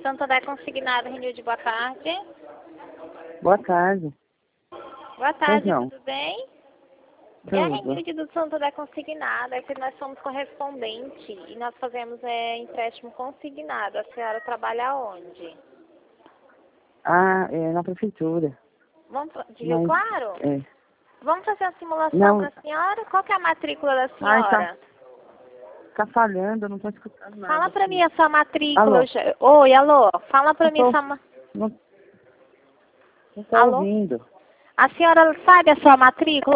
Santander Consignado, Renilde, boa tarde. Boa tarde. Boa tarde, Pois não. tudo bem? Tudo. É a Renilde do Santander Consignado, é que nós somos correspondente e nós fazemos empréstimo consignado. A senhora trabalha onde? Ah, é na prefeitura. De Rio Claro? É. Vamos fazer a simulação Não. para a senhora? Qual que é a matrícula da Ai, senhora? tá falhando, eu não tô escutando nada. Fala para mim a sua matrícula. Alô? Oi, alô. Fala para mim a sua Não tô Alô? ouvindo. A senhora sabe a sua matrícula?